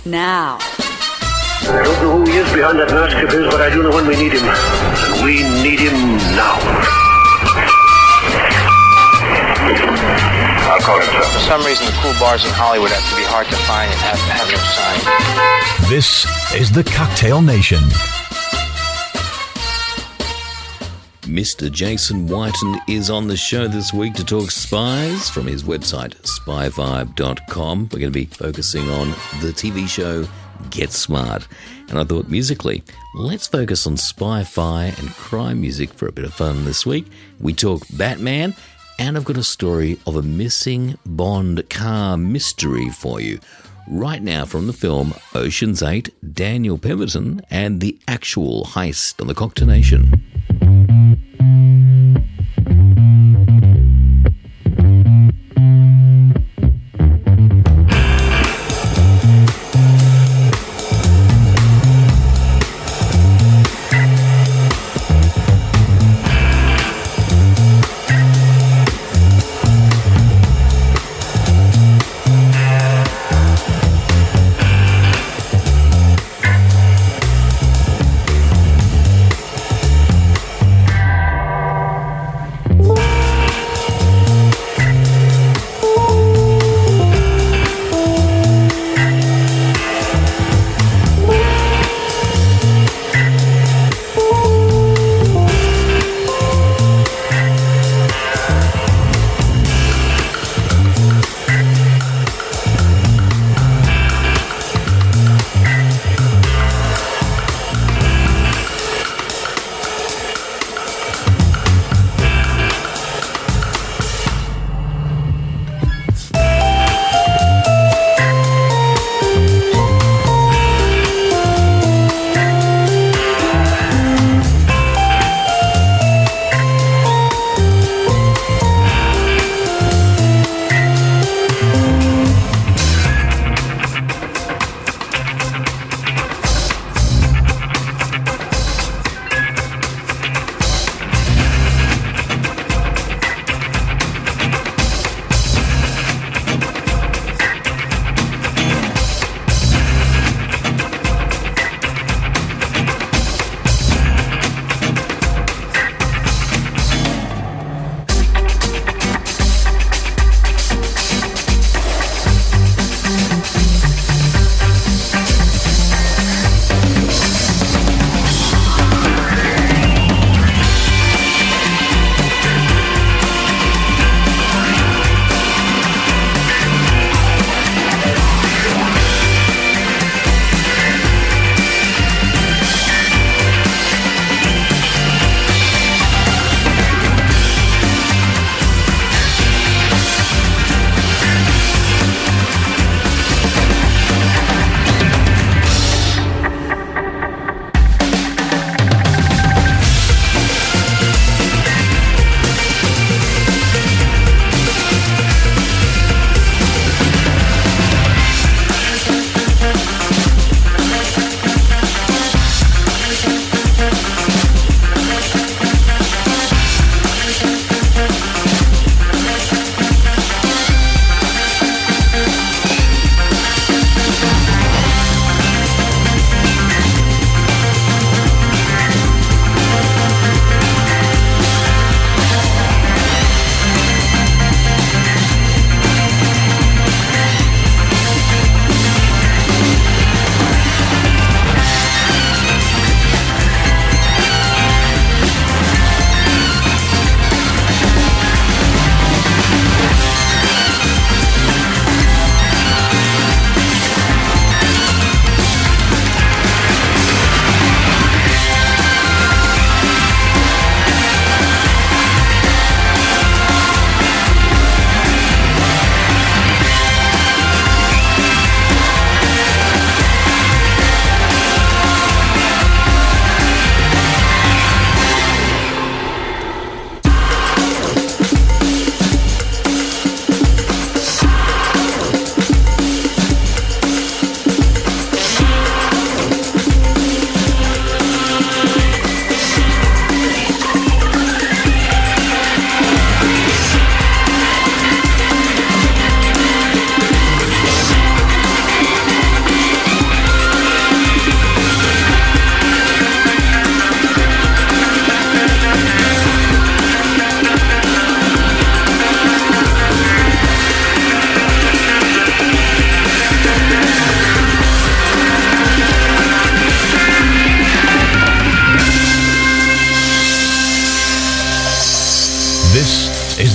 now. I don't know who he is behind that mask of his, but I do know when we need him. And we need him now. I'll call him, sir. For some reason, the cool bars in Hollywood have to be hard to find and have no sign. This is the Cocktail Nation. Mr. Jason Whiten is on the show this week to talk spies from his website, spyvibe.com. We're going to be focusing on the TV show Get Smart. And I thought musically, let's focus on spy-fi and crime music for a bit of fun this week. We talk Batman, and I've got a story of a missing Bond car mystery for you. Right now from the film Ocean's 8, Daniel Pemberton and the actual heist on the Cocktail Nation.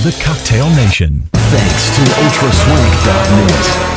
the Cocktail Nation. Thanks to ultraswank.net.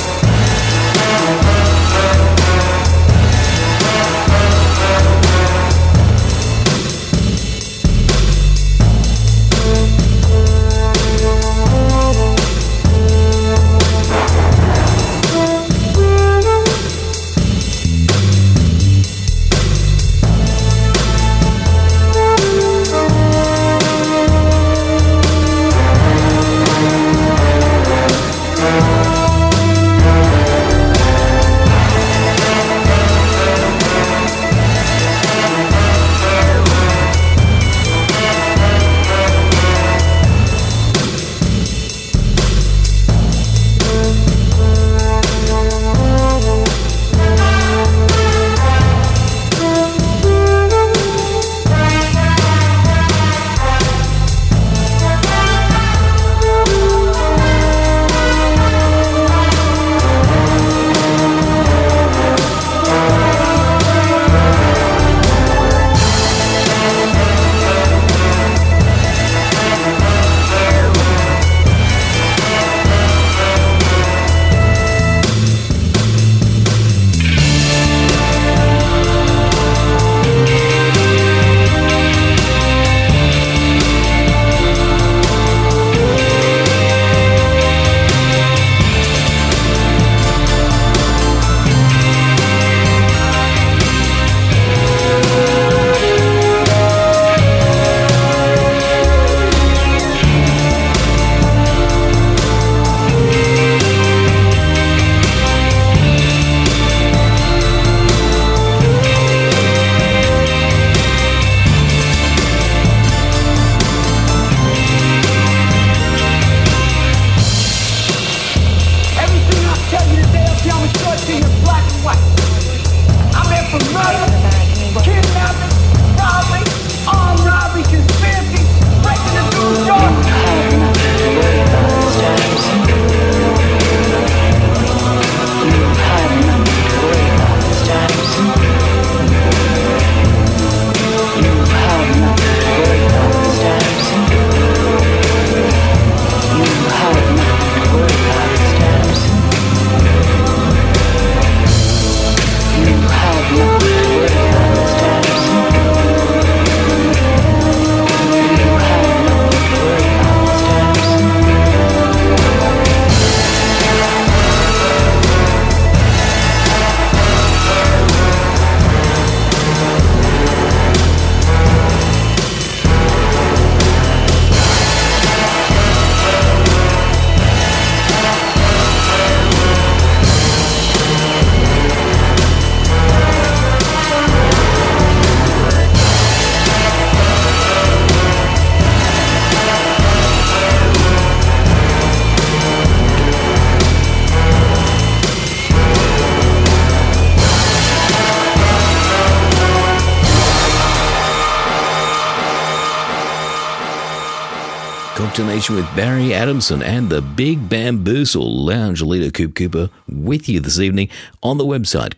Cocktail Nation with Barry Adamson and the Big Bamboozle. Lounge leader Coop Cooper with you this evening on the website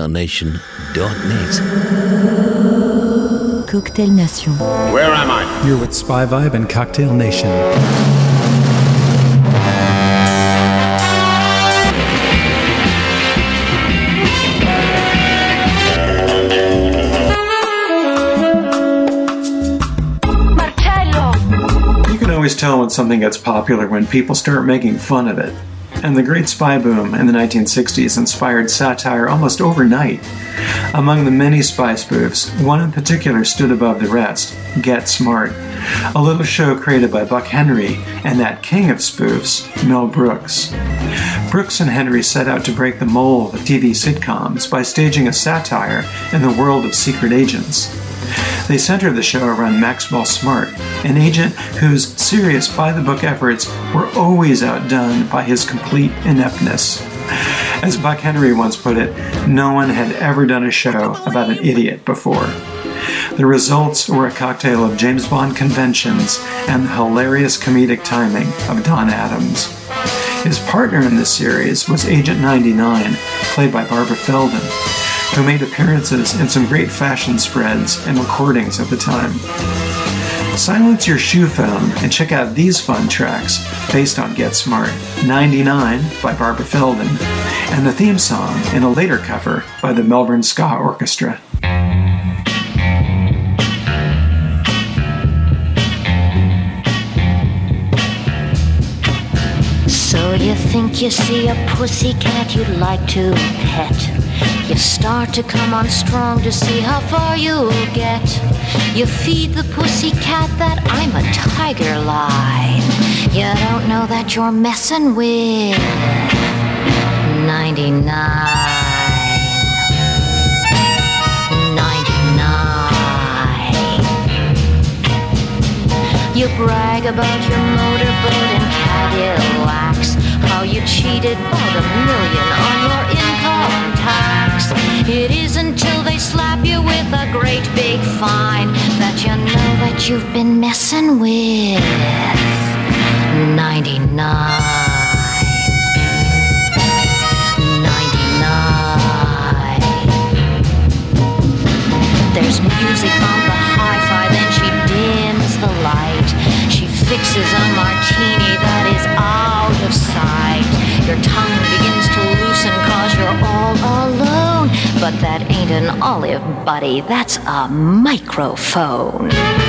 cocktailnation.net. Cocktail Nation. Where am I? You're with Spy Vibe and Cocktail Nation. Always tell when something gets popular when people start making fun of it. And the great spy boom in the 1960s inspired satire almost overnight. Among the many spy spoofs, one in particular stood above the rest, Get Smart, a little show created by Buck Henry and that king of spoofs, Mel Brooks. Brooks and Henry set out to break the mold of TV sitcoms by staging a satire in the world of secret agents. They centered the show around Maxwell Smart, an agent whose serious by-the-book efforts were always outdone by his complete ineptness. As Buck Henry once put it, no one had ever done a show about an idiot before. The results were a cocktail of James Bond conventions and the hilarious comedic timing of Don Adams. His partner in this series was Agent 99, played by Barbara Feldon, who made appearances in some great fashion spreads and recordings at the time. Silence your shoe phone and check out these fun tracks based on Get Smart. 99 by Barbara Feldon, and the theme song in a later cover by the Melbourne Ska Orchestra. So you think you see a pussycat you'd like to pet. You start to come on strong to see how far you'll get. You feed the pussycat that I'm a tiger line. You don't know that you're messing with 99. 99. You brag about your motorboat and Cadillacs, how you cheated about $1 million on your income tax. It isn't till they slap you with a great big fine that you know that you've been messing with 99. 99. There's music on the hi-fi, then she dims the light. She fixes a martini that is out of sight. Your tongue begins to loosen 'cause you're all alone. But that ain't an olive, buddy, that's a microphone.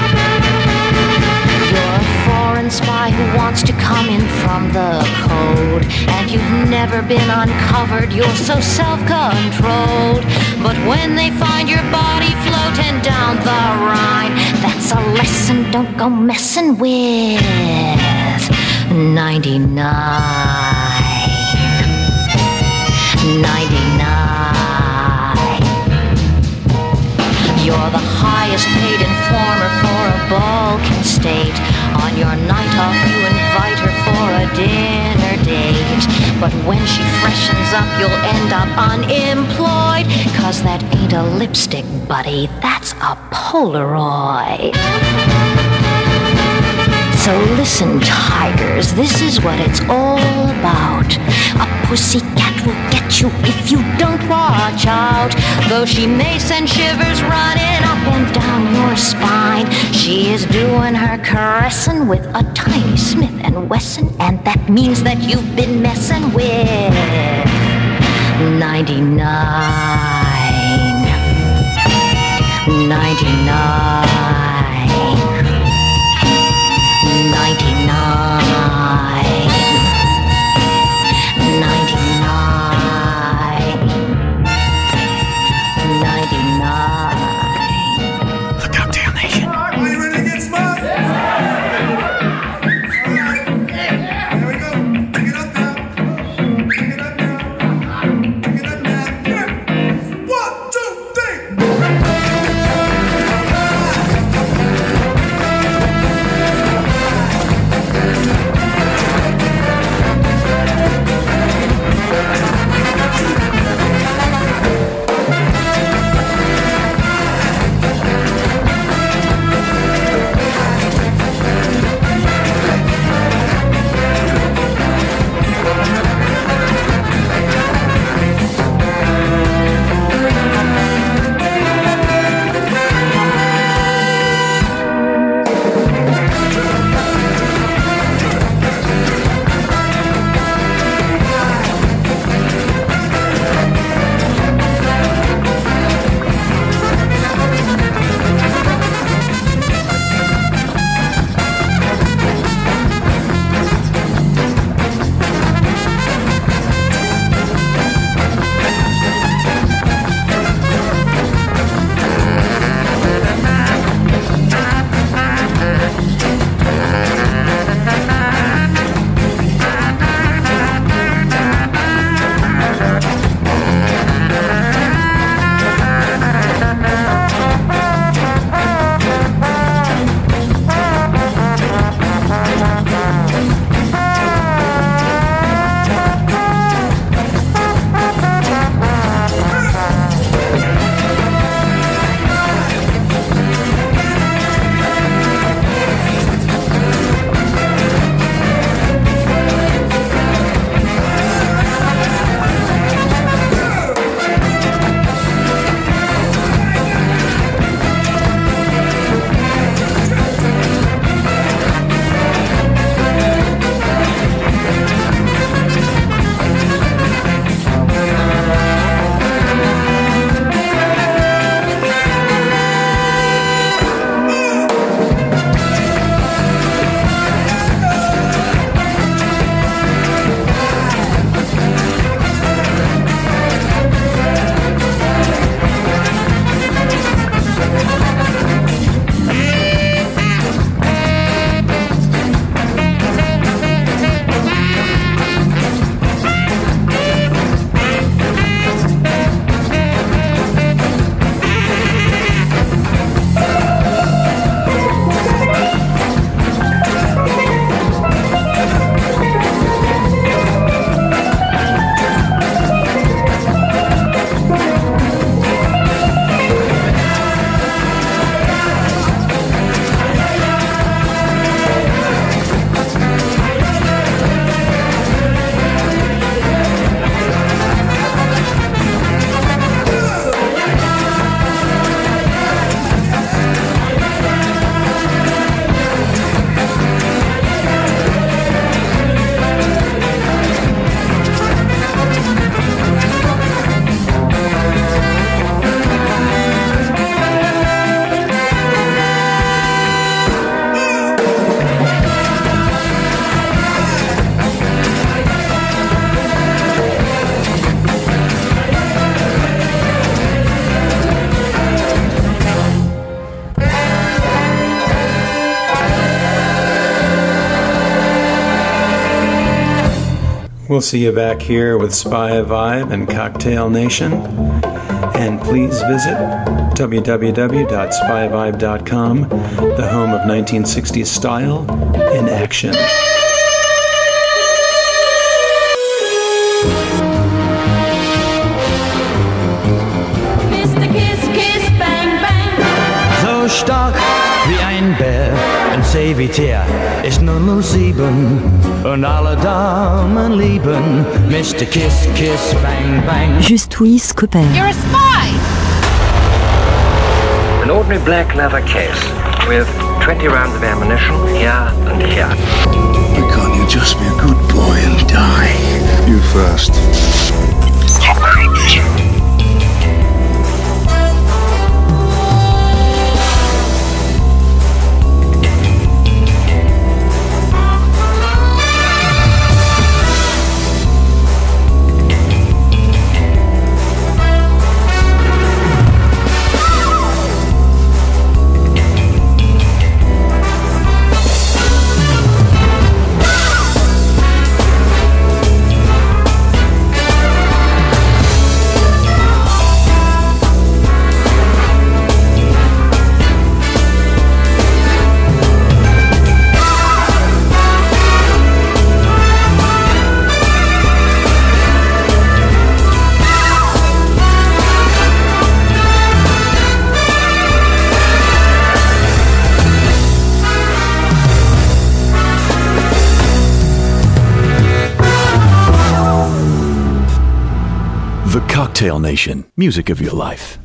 You're a foreign spy who wants to come in from the code, and you've never been uncovered, you're so self-controlled. But when they find your body floating down the Rhine, that's a lesson don't go messing with 99. 99. You're the highest paid informer for a Balkan state. On your night off you invite her for a dinner date. But when she freshens up you'll end up unemployed, 'cause that ain't a lipstick, buddy, that's a Polaroid. So listen, tigers, this is what it's all about. A pussycat will get you if you don't watch out. Though she may send shivers running up and down your spine, she is doing her caressing with a tiny Smith & Wesson, and that means that you've been messing with 99. 99. 99. 99. The Cocktail Nation. Are you ready to get smart? Yeah. All right. Here we go. Pick it up now. Pick it up now. Pick it up now. Yeah. 1, 2, 3. We'll see you back here with Spy Vibe and Cocktail Nation. And please visit www.spyvibe.com, the home of 1960s style in action. Mr. Kiss, Kiss, Bang, Bang. So stark wie ein Bär, ein Servitär ist 007 und alle Damen lieben Mr. Kiss, Kiss, Bang, Bang. Just Louis Cooper. You're a spy! An ordinary black leather case with 20 rounds of ammunition here and here. Why can't you just be a good boy and die? You first. The Cocktail Nation, music of your life.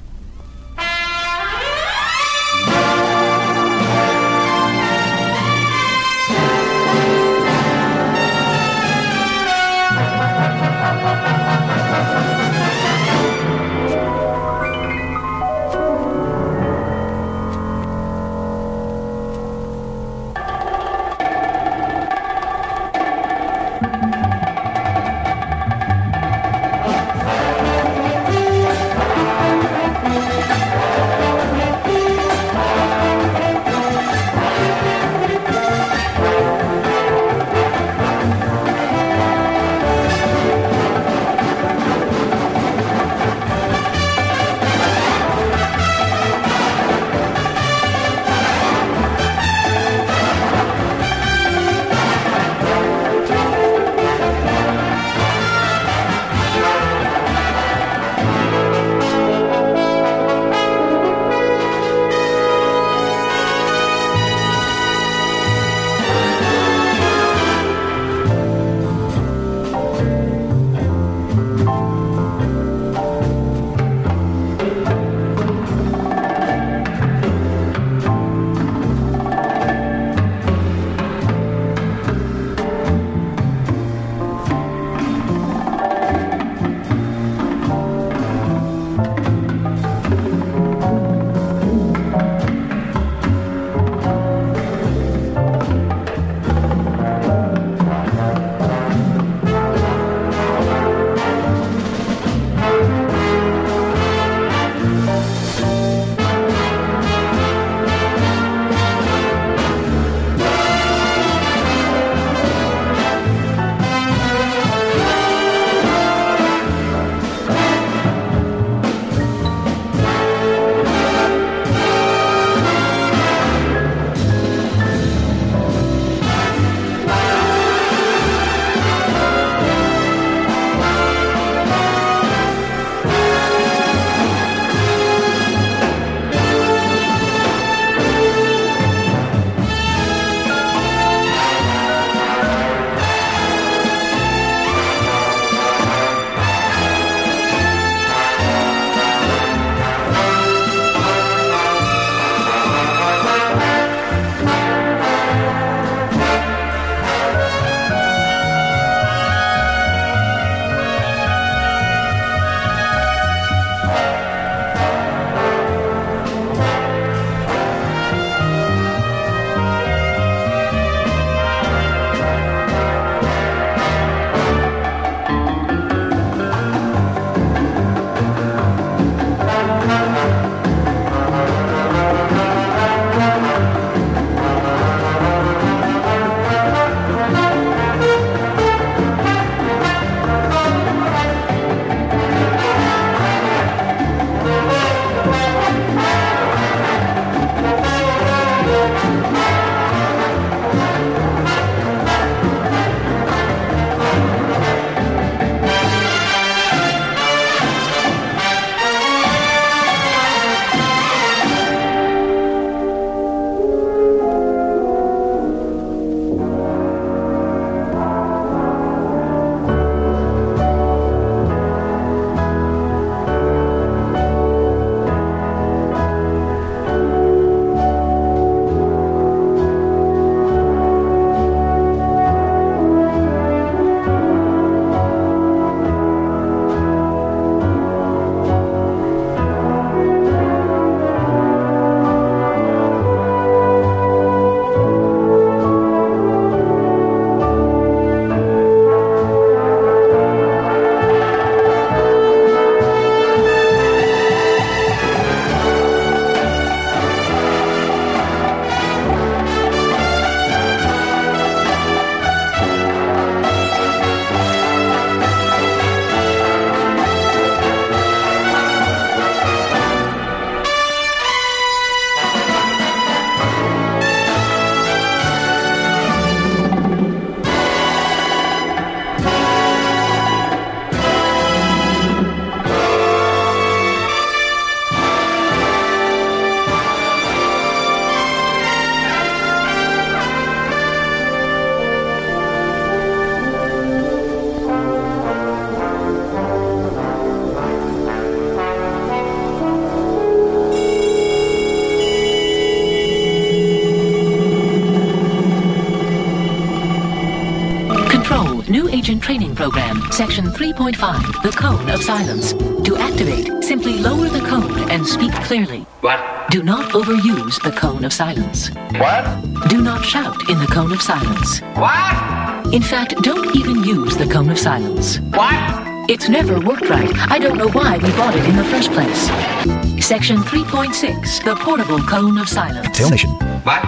New Agent Training Program, Section 3.5, the Cone of Silence. To activate, simply lower the cone and speak clearly. What? Do not overuse the Cone of Silence. What? Do not shout in the Cone of Silence. What? In fact, don't even use the Cone of Silence. What? It's never worked right. I don't know why we bought it in the first place. Section 3.6, the Portable Cone of Silence. Cocktail Nation. What?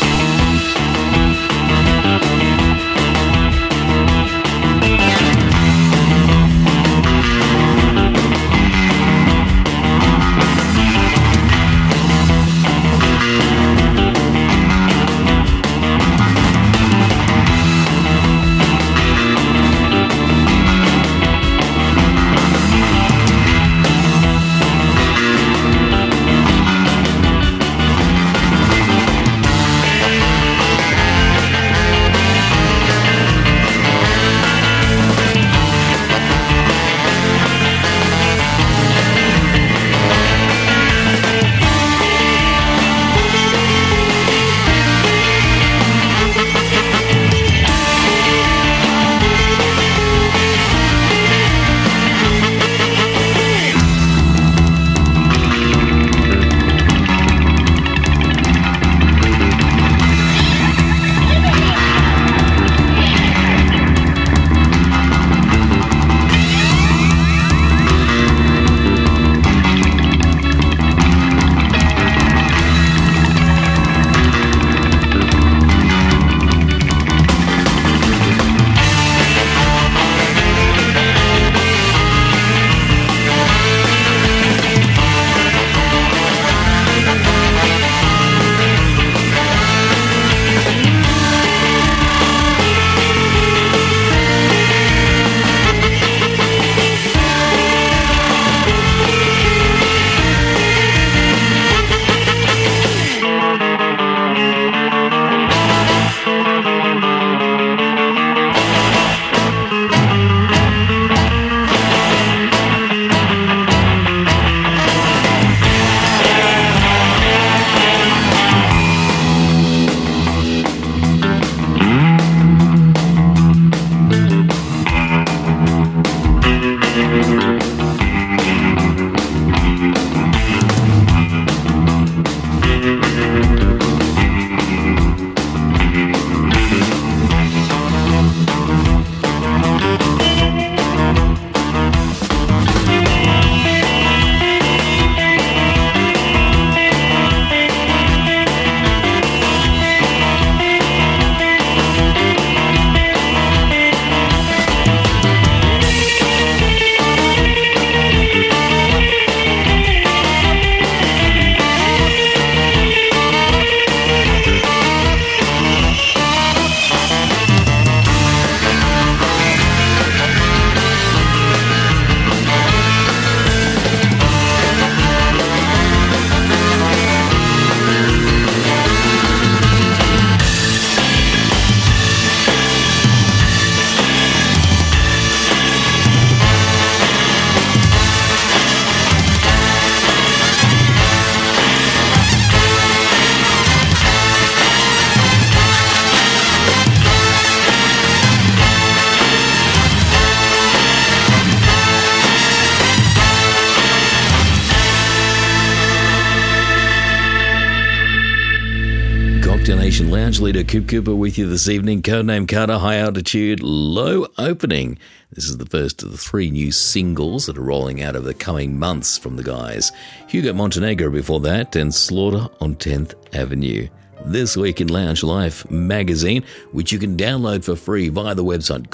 Nation Lounge leader Coop Cooper with you this evening. Codename Carter, High Altitude, Low Opening. This is the first of the 3 new singles that are rolling out over the coming months from the guys. Hugo Montenegro before that, and Slaughter on 10th Avenue. This week in Lounge Life magazine, which you can download for free via the website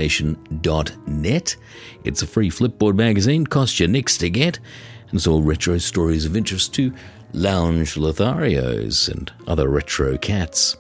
cocktailnation.net. It's a free flipboard magazine, costs you nix to get, and it's all retro stories of interest to lounge Lotharios and other retro cats.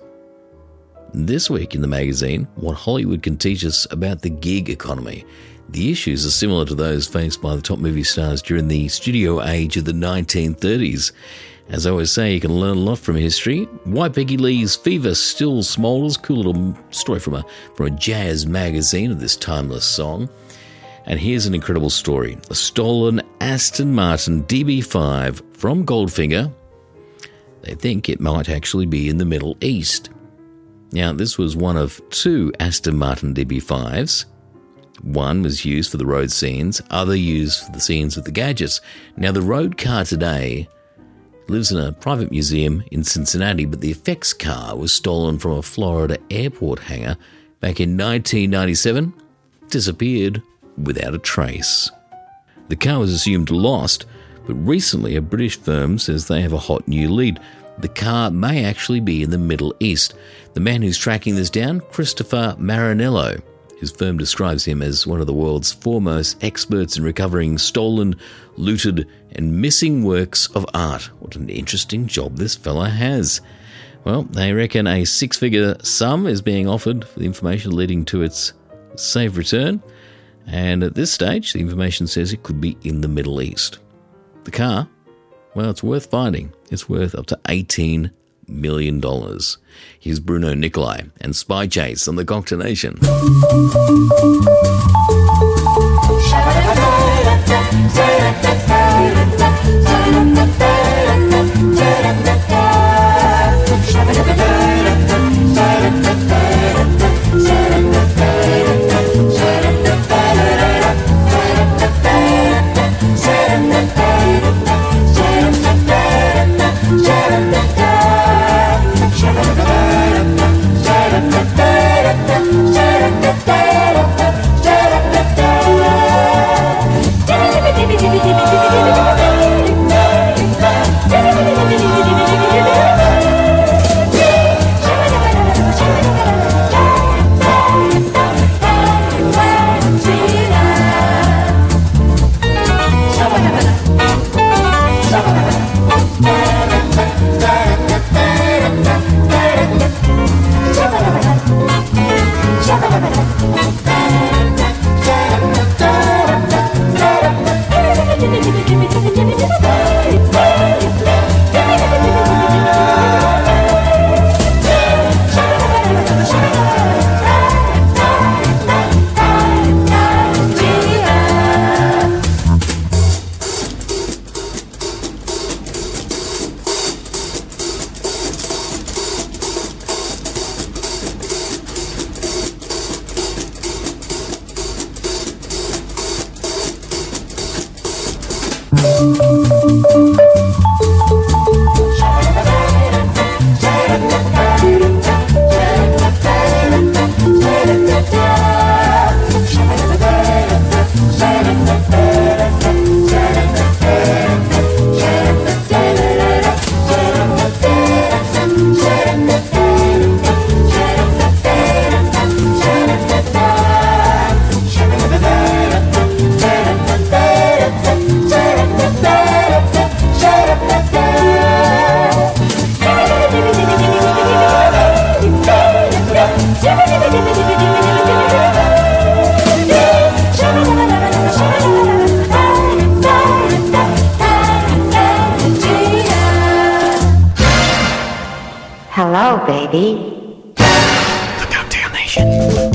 This week in the magazine, what Hollywood can teach us about the gig economy. The issues are similar to those faced by the top movie stars during the studio age of the 1930s. As I always say, you can learn a lot from history. Why Peggy Lee's Fever Still Smoulders, cool little story from a jazz magazine of this timeless song. And here's an incredible story. A stolen Aston Martin DB5 from Goldfinger. They think it might actually be in the Middle East. Now, this was one of two Aston Martin DB5s. One was used for the road scenes, other used for the scenes with the gadgets. Now, the road car today lives in a private museum in Cincinnati, but the effects car was stolen from a Florida airport hangar back in 1997, disappeared without a trace. The car was assumed lost, but recently a British firm says they have a hot new lead. The car may actually be in the Middle East. The man who's tracking this down, Christopher Marinello. His firm describes him as one of the world's foremost experts in recovering stolen, looted, and missing works of art. What an interesting job this fella has. Well, they reckon a six-figure sum is being offered for the information leading to its safe return. And at this stage, the information says it could be in the Middle East. The car, well, it's worth finding. It's worth up to $18 million. Here's Bruno Nicolai and Spy Chase on the Cocktail Nation. Hello, baby. The Cocktail Nation.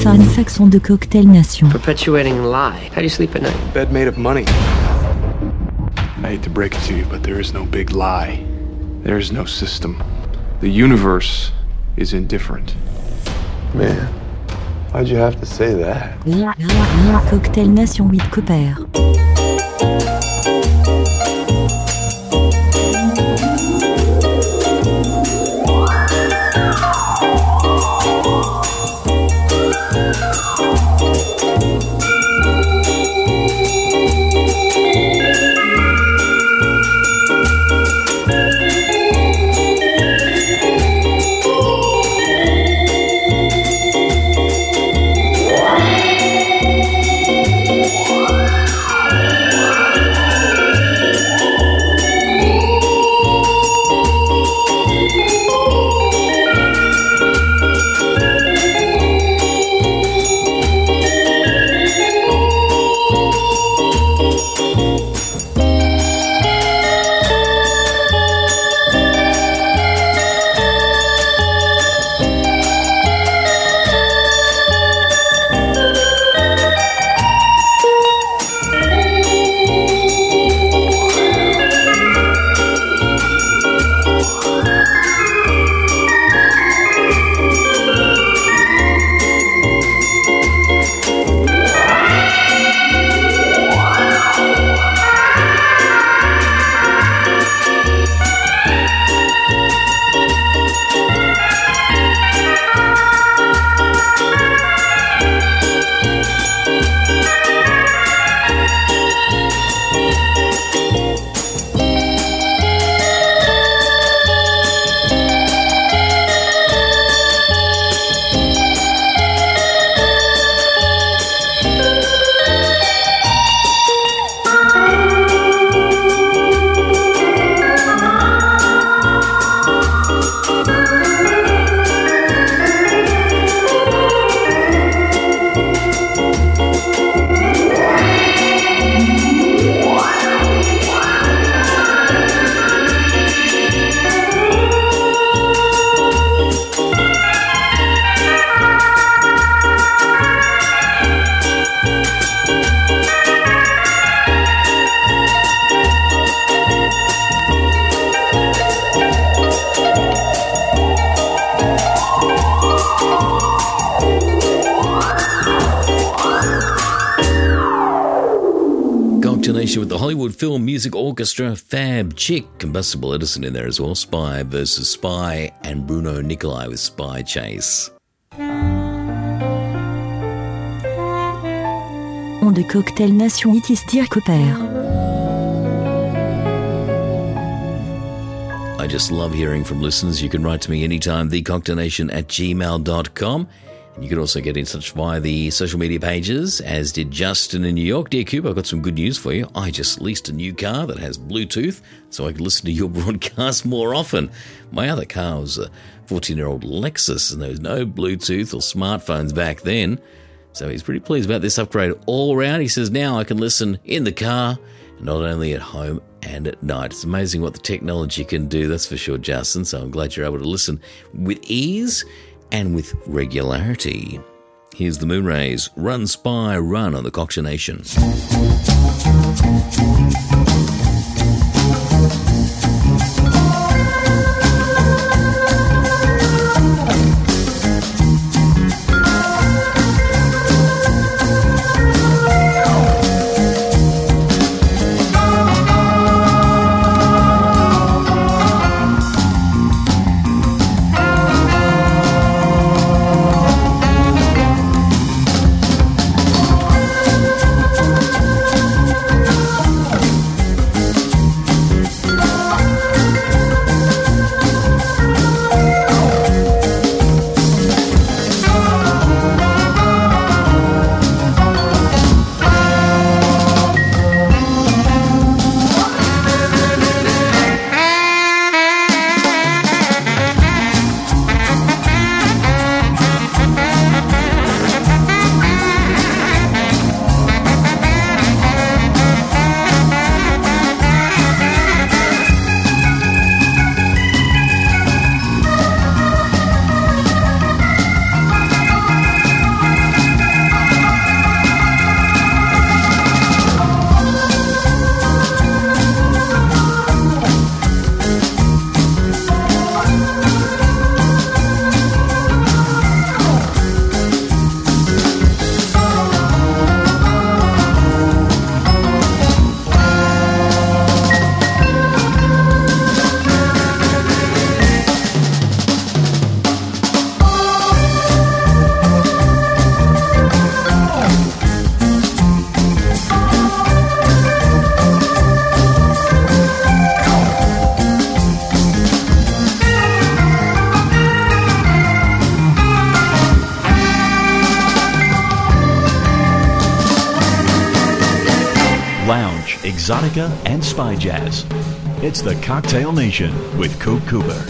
fun facts sont de Cocktail Nation. Perpetuating a lie. How do you sleep at night? Bed made of money. I hate to break it to you, but there is no big lie. There is no system. The universe is indifferent. Man, why'd you have to say that? Cocktail Nation with Cooper. With the Hollywood Film Music Orchestra, Fab Chick, Combustible Edison in there as well, Spy versus Spy, and Bruno Nicolai with Spy Chase. On de Cocktail Nation, it is Dirk Cooper. I just love hearing from listeners. You can write to me anytime, thecocktailnation@gmail.com. And you can also get in touch via the social media pages, as did Justin in New York. Dear Coop, I've got some good news for you. I just leased a new car that has Bluetooth, so I can listen to your broadcast more often. My other car was a 14-year-old Lexus, and there was no Bluetooth or smartphones back then. So he's pretty pleased about this upgrade all around. He says now I can listen in the car, not only at home and at night. It's amazing what the technology can do, that's for sure, Justin. So I'm glad you're able to listen with ease and with regularity. Here's the Moonrays, Run Spy Run on the Cocktail Nation. exotica, and spy jazz. It's the Cocktail Nation with Coop Cooper.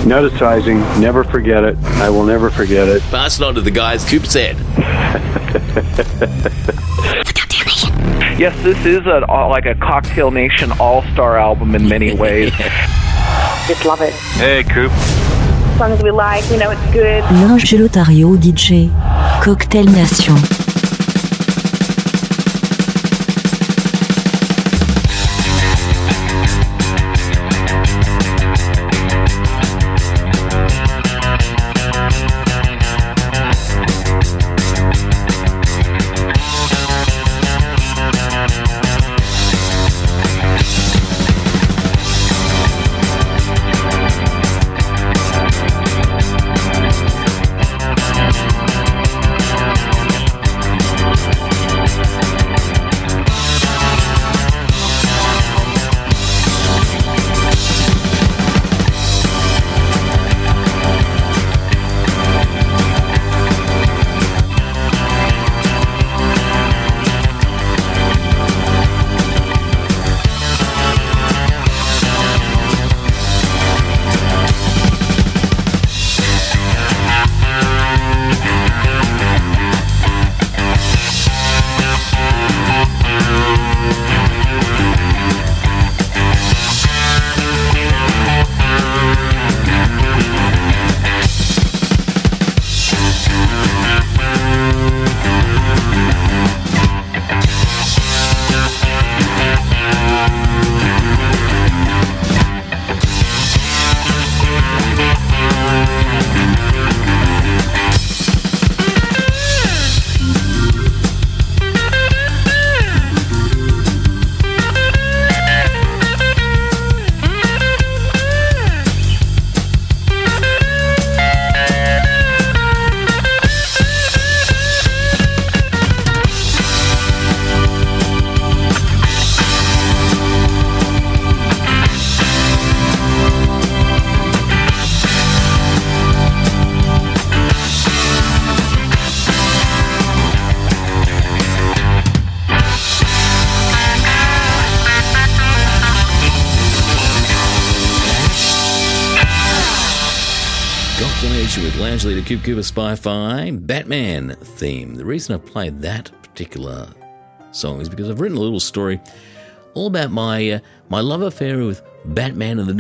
Noticizing, never forget it. I will never forget it. Pass it on to the guys. Coop said. Yes, this is like a Cocktail Nation all-star album in many ways. Just love it. Hey, Coop. Songs we like, we know it's good. L'Ange Lotario DJ. Cocktail Nation. With Lounge Leader Coop Cooper Spy-Fi Batman theme. The reason I played that particular song is because I've written a little story all about my love affair with Batman in the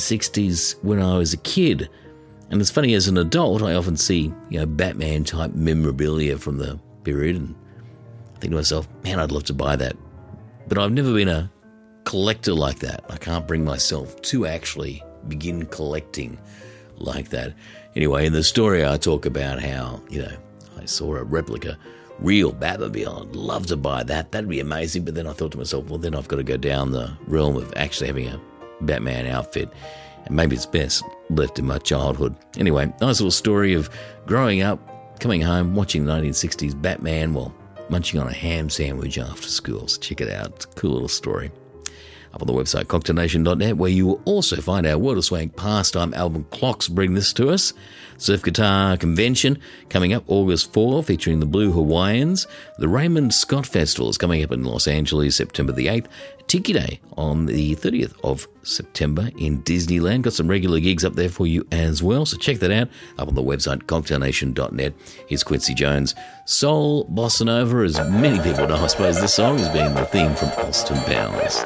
1960s when I was a kid. And it's funny, as an adult, I often see, Batman-type memorabilia from the period, and I think to myself, man, I'd love to buy that. But I've never been a collector like that. I can't bring myself to actually begin collecting like that. Anyway, in the story I talk about how, I saw a replica real Batmobile. I'd love to buy that. That'd be amazing. But then I thought to myself, well, then I've got to go down the realm of actually having a Batman outfit. And maybe it's best left in my childhood. Anyway, nice little story of growing up, coming home, watching the 1960s Batman while munching on a ham sandwich after school. So check it out. It's a cool little story. Up on the website, cocktailnation.net, where you will also find our World of Swag Pastime album Clocks bring this to us. Surf Guitar Convention coming up August 4, featuring the Blue Hawaiians. The Raymond Scott Festival is coming up in Los Angeles, September the 8th. Tiki Day on the 30th of September in Disneyland. Got some regular gigs up there for you as well, so check that out up on the website, cocktailnation.net. Here's Quincy Jones, Soul Bossa Nova, as many people know. I suppose this song has been the theme from Austin Powers.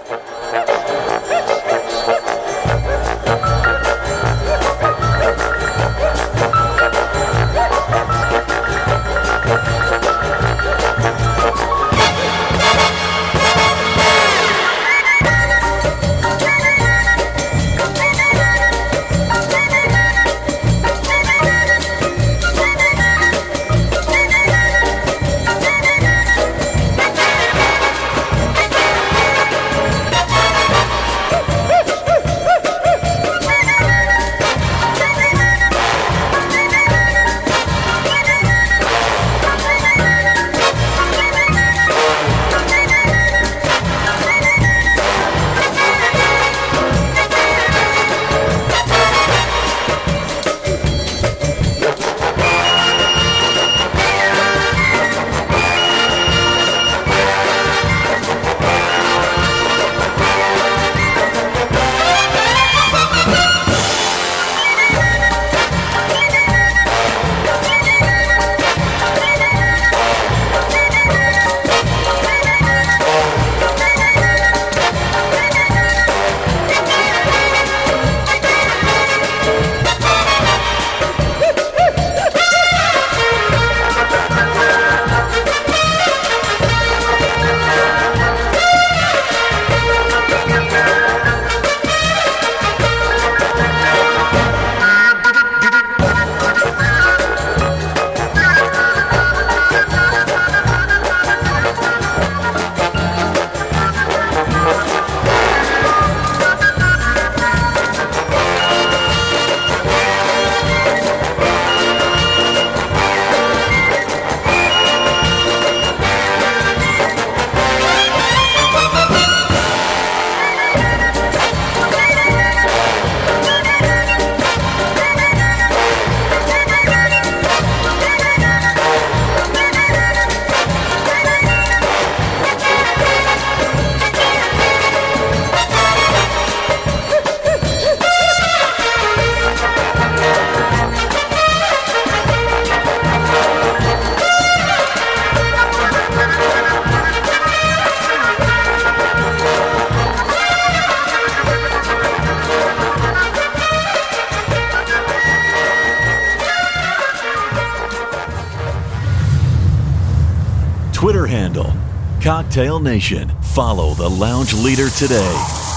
Twitter handle, Cocktail Nation. Follow the lounge leader today.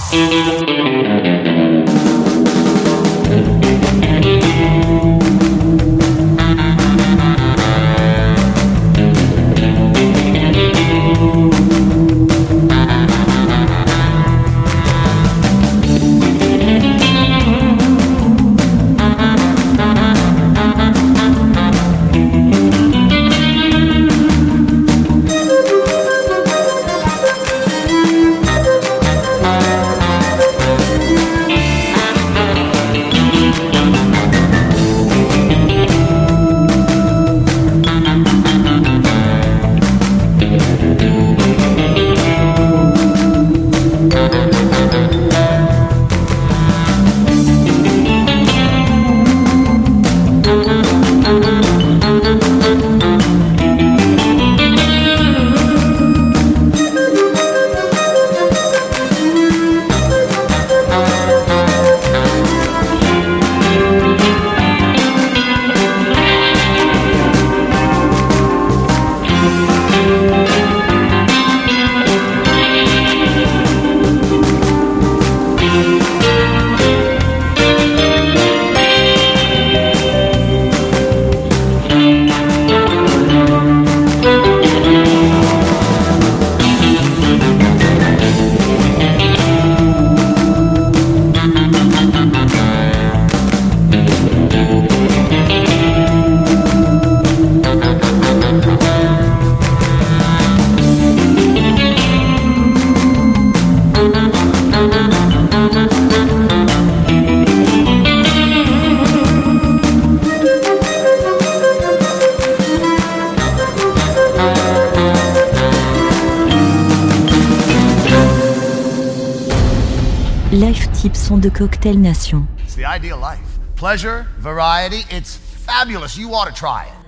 Life Tips sont de Cocktail Nation. It's the ideal life. Pleasure, variety, it's fabulous. You ought to try it.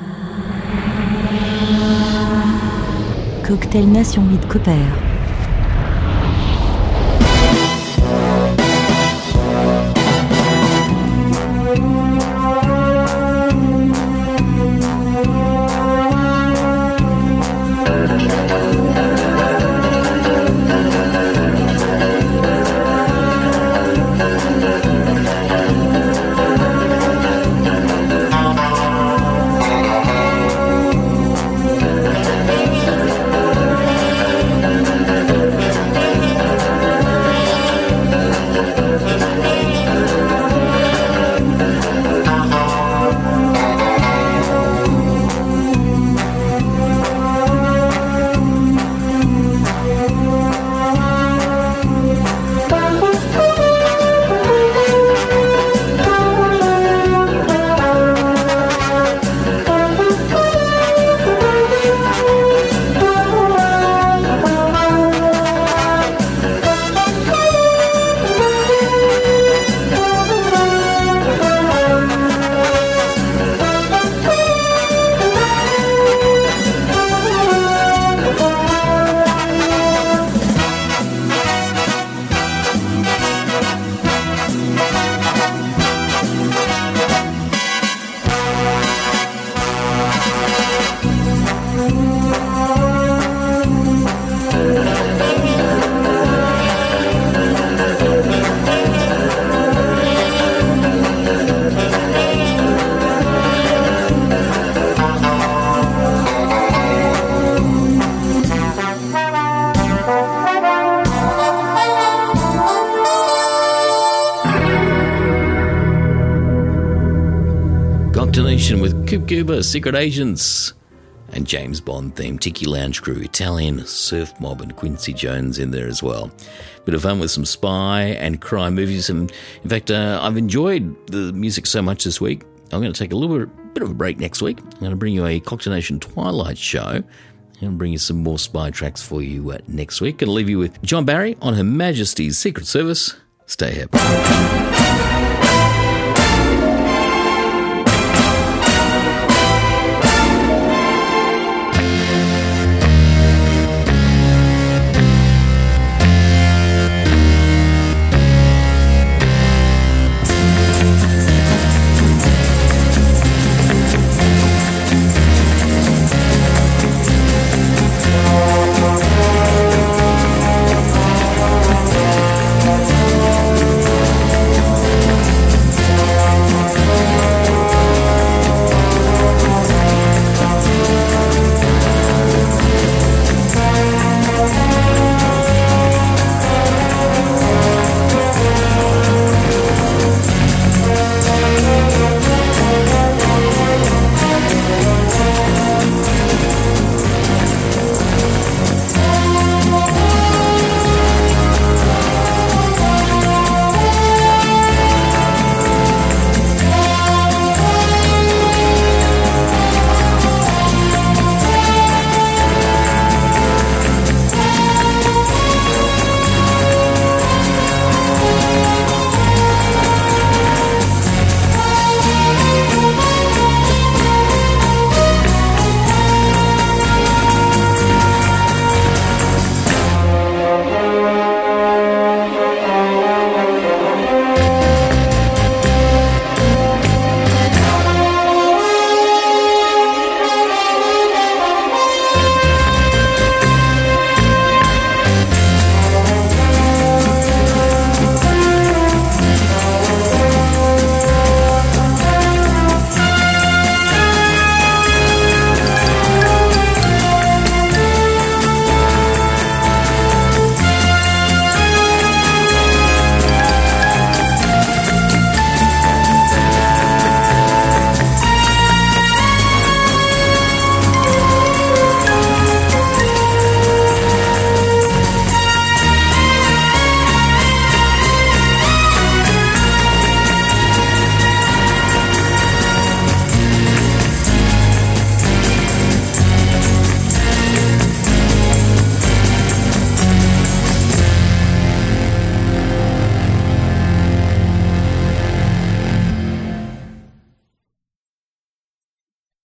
Cocktail Nation with Cooper. With Coop Cuba, Secret Agents, and James Bond theme, Tiki Lounge Crew, Italian, Surf Mob, and Quincy Jones in there as well. Bit of fun with some spy and crime movies. And in fact, I've enjoyed the music so much this week. I'm going to take a little bit of a break next week. I'm going to bring you a Cocktail Nation Twilight show. I'm going to bring you some more spy tracks for you next week. Going to leave you with John Barry on Her Majesty's Secret Service. Stay happy.